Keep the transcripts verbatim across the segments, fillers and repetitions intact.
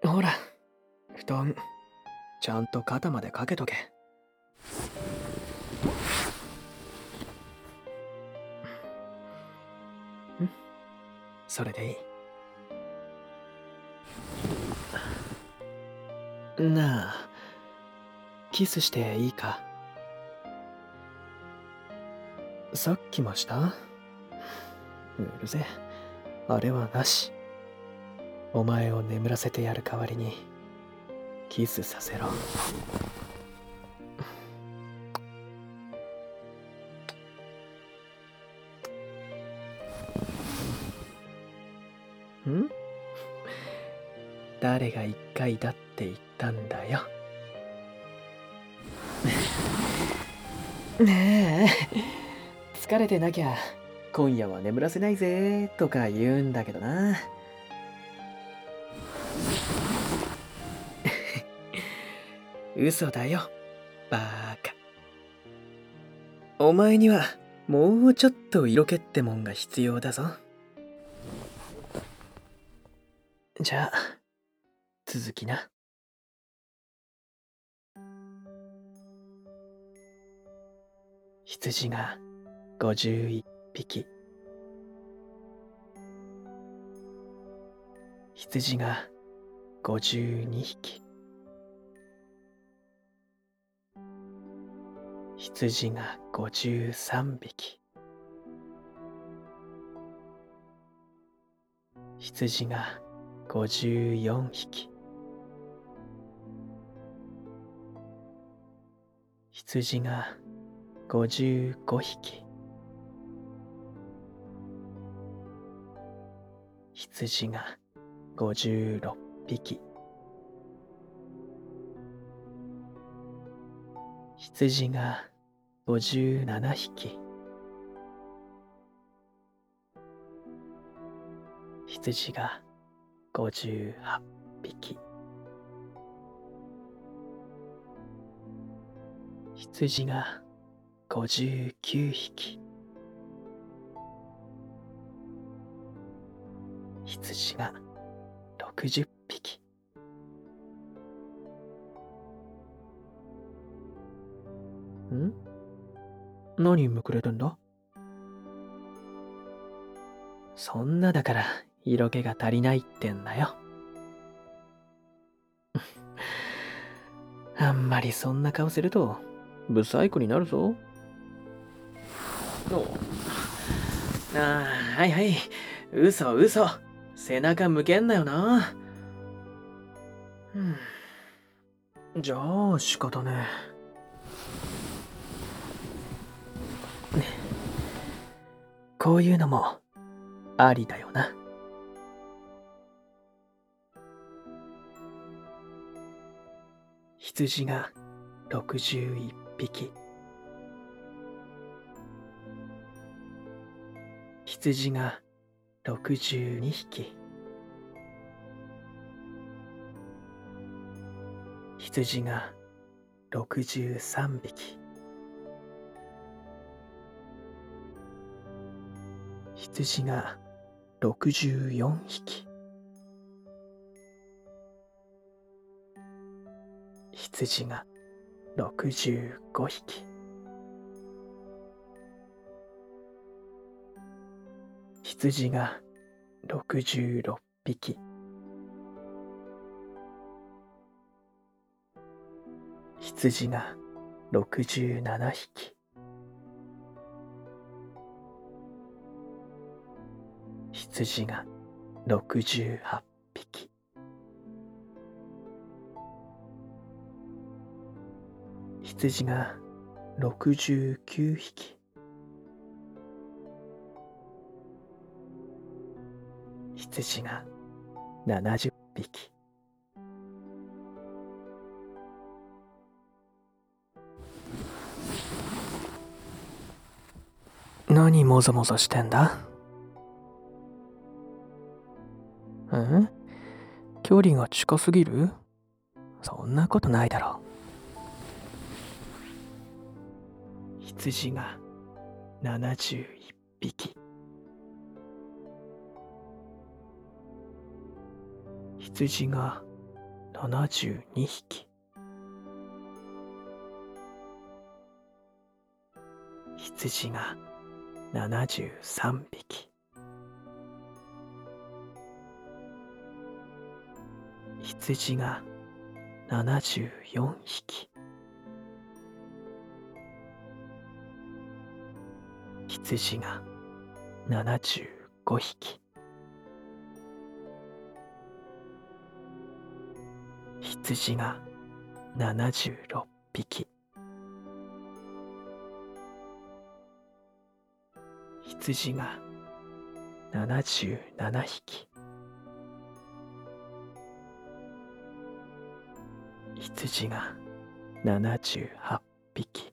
ほら、布団、ちゃんと肩までかけとけ。んそれでいい。なあ、キスしていいか？さっきもした？うるぜ。あれはなし。お前を眠らせてやる代わりに、キスさせろ。ん？誰が一回だって言ったんだよ。ねえ、疲れてなきゃ今夜は眠らせないぜとか言うんだけどな。嘘だよ、バーカ。お前にはもうちょっと色気ってもんが必要だぞ。じゃあ、続きな。羊がごじゅういっぴき。羊がごじゅうにひき。羊がごじゅうさんびき。羊がごじゅうよんひき。羊がごじゅうごひき。羊がごじゅうろっぴき。羊がごじゅうななひき。羊がごじゅうはっぴき。羊がごじゅうきゅうひき。羊がろくじゅっぴき。ん？何むくれてんだ？そんなだから色気が足りないってんだよ。あんまりそんな顔するとブサイクになるぞ。おああ、はいはい。嘘嘘。背中向けんなよな。うん、じゃあ仕方ねえ。こういうのもありだよな。羊がろくじゅういっぴき。羊がろくじゅうにひき。羊がろくじゅうさんびき。羊がろくじゅうよんひき。羊がろくじゅうごひき。羊がろくじゅうろっぴき。羊がろくじゅうななひき。羊がろくじゅうはっぴき。羊がろくじゅうきゅうひき。羊がななじゅっぴき。何もぞもぞしてんだ？ん？距離が近すぎる？そんなことないだろう。羊がななじゅういっぴき。羊がななじゅうにひき。羊がななじゅうさんびき。羊がななじゅうよんひき。羊がななじゅうごひき。羊がななじゅうろっぴき。羊がななじゅうななひき。羊がななじゅうはっぴき。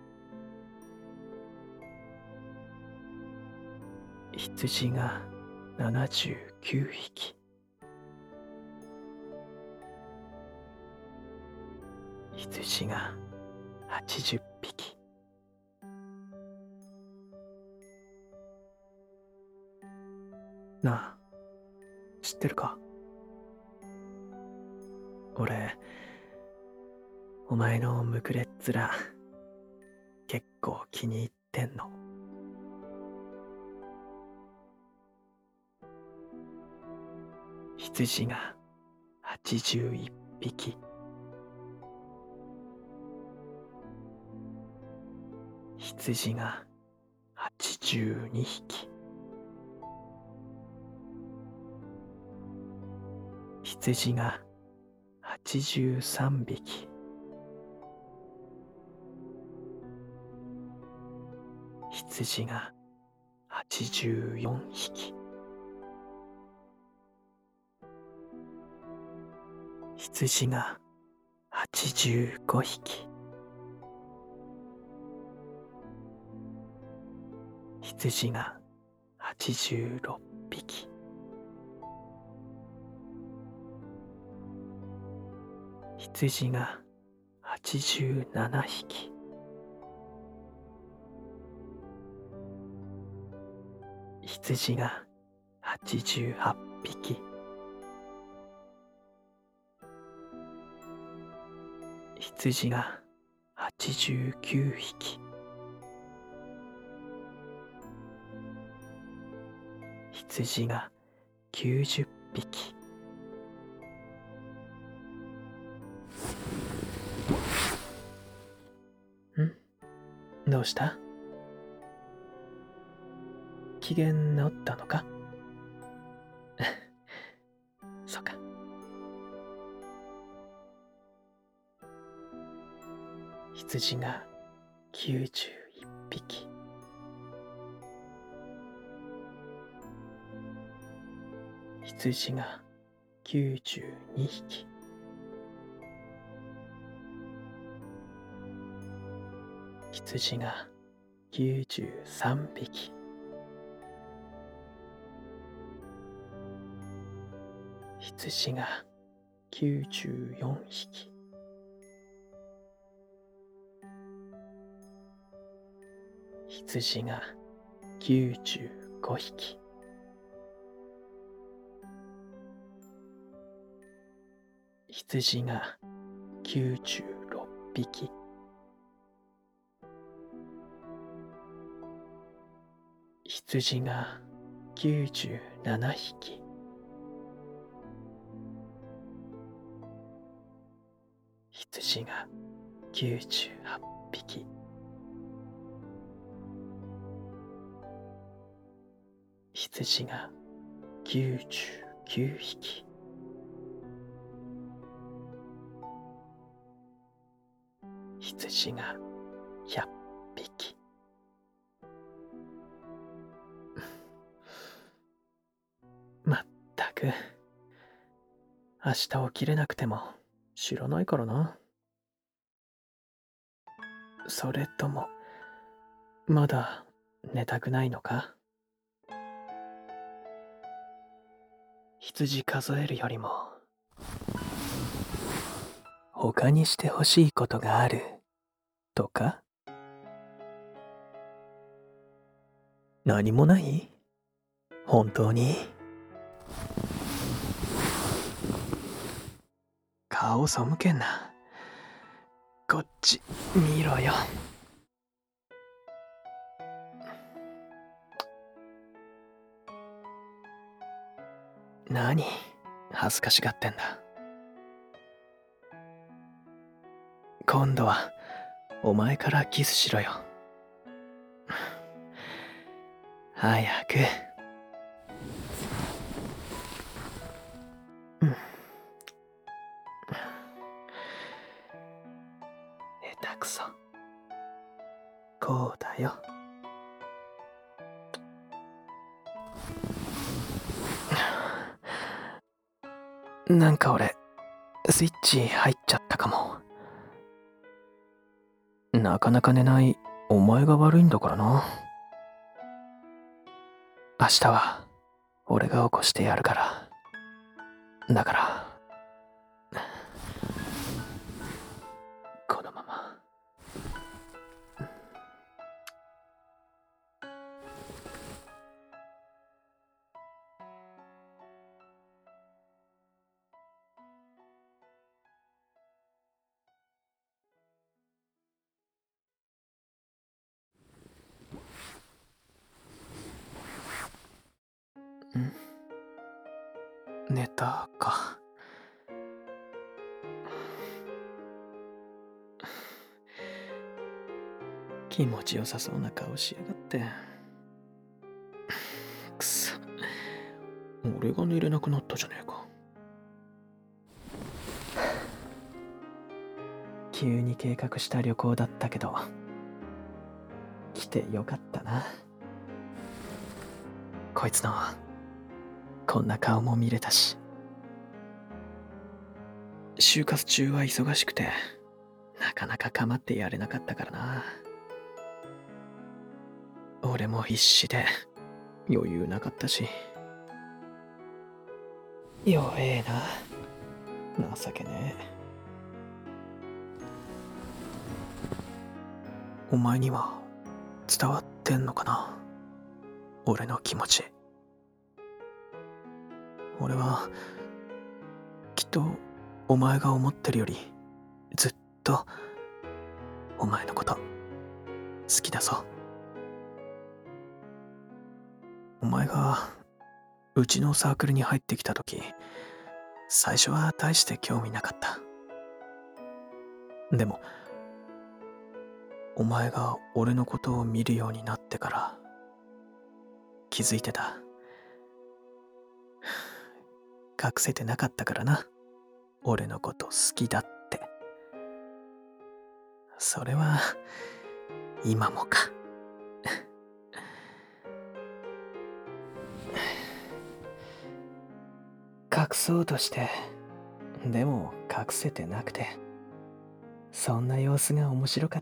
羊がななじゅうきゅうひき。羊がはちじゅっぴき。なあ、知ってるか？俺、お前のむくれっ面、結構気に入ってんの。羊がはちじゅういっぴき。羊がはちじゅうにひき。羊がはちじゅうさんびき。羊がはちじゅうよんひき。羊がはちじゅうごひき。羊がはちじゅうろっぴき。羊がはちじゅうななひき。羊がはちじゅうはっぴき。羊がはちじゅうきゅうひき。羊がきゅうじゅっぴき。ん？どうした？機嫌治ったのか？そっか。羊がきゅうじゅういっぴき。羊がきゅうじゅうにひき。羊がきゅうじゅうさんびき。羊がきゅうじゅうよんひき。羊がきゅうじゅうごひき。羊がきゅうじゅうろっぴき。羊がきゅうじゅうななひき。羊がきゅうじゅうはっぴき。羊がきゅうじゅうきゅうひき。羊がひゃっぴき。まったく、明日起きれなくても知らないからな。それとも、まだ寝たくないのか？羊数えるよりも、他にしてほしいことがあるとか？何もない？本当に？ 顔背けんな。こっち見ろよ。何恥ずかしがってんだ。今度はお前からキスしろよ。早く。うん。下手くそ。こうだよ。なんか俺、スイッチ入っちゃったかも。なかなか寝ないお前が悪いんだからな。明日は俺が起こしてやるから。だから、このまま。ん？寝たか。気持ちよさそうな顔しやがって。くそ。俺が寝れなくなったじゃねえか。急に計画した旅行だったけど、来てよかったな。こいつのこんな顔も見れたし。就活中は忙しくてなかなか構ってやれなかったからな。俺も必死で余裕なかったし。弱えな。情けねえ。お前には伝わってんのかな、俺の気持ち。俺はきっとお前が思ってるよりずっとお前のこと好きだぞ。お前がうちのサークルに入ってきた時、最初は大して興味なかった。でもお前が俺のことを見るようになってから気づいてた。隠せてなかったからな、俺のこと好きだって。それは今もか。隠そうとして、でも隠せてなくて、そんな様子が面白かった。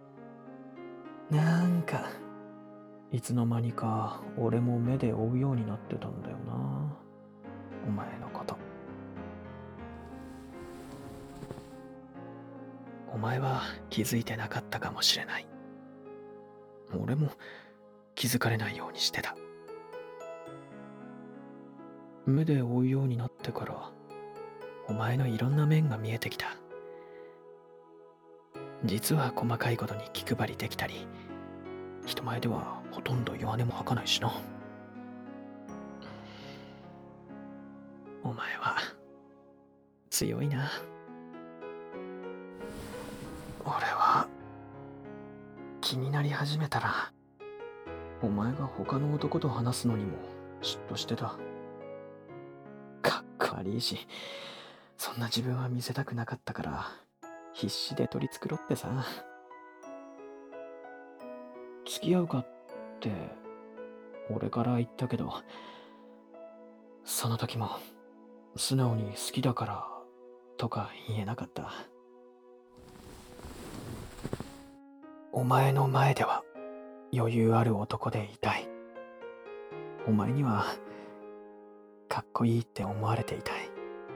なんかいつの間にか俺も目で追うようになってたんだよな、お前のこと。お前は気づいてなかったかもしれない。俺も気づかれないようにしてた。目で追うようになってからお前のいろんな面が見えてきた。実は細かいことに気配りできたり、人前ではほとんど弱音も吐かないしな。お前は強いな。俺は気になり始めたら、お前が他の男と話すのにも嫉妬してた。かっこ悪いし、そんな自分は見せたくなかったから必死で取り繕ってさ。付き合うかって俺から言ったけど、その時も素直に好きだからとか言えなかった。お前の前では余裕ある男でいたい。お前にはかっこいいって思われていたい。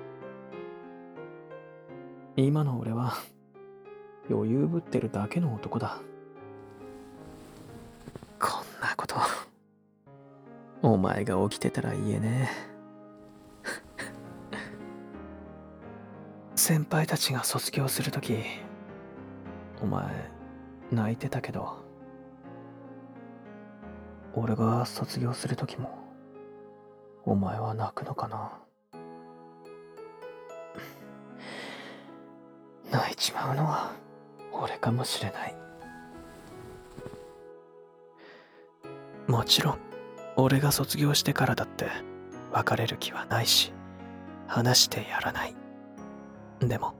今の俺は余裕ぶってるだけの男だ。こんなことお前が起きてたら言えね先輩たちが卒業するとき、お前、泣いてたけど、俺が卒業するときも、お前は泣くのかな。泣いちまうのは、俺かもしれない。もちろん、俺が卒業してからだって、別れる気はないし、話してやらない。でも、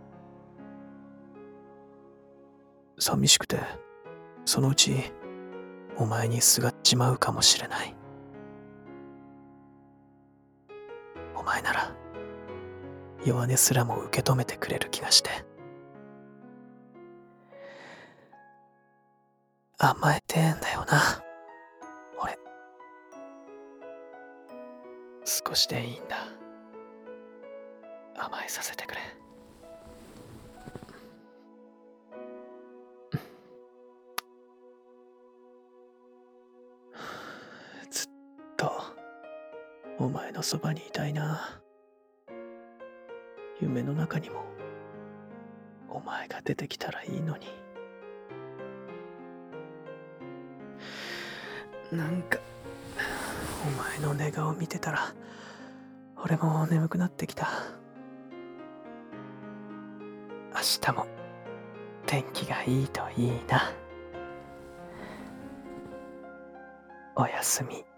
寂しくて、そのうち、お前にすがっちまうかもしれない。お前なら、弱音すらも受け止めてくれる気がして。甘えてんだよな、俺。少しでいいんだ。甘えさせてくれ。ずっとお前のそばにいたいな。夢の中にもお前が出てきたらいいのに。なんかお前の寝顔見てたら俺も眠くなってきた。明日も天気がいいといいな。おやすみ。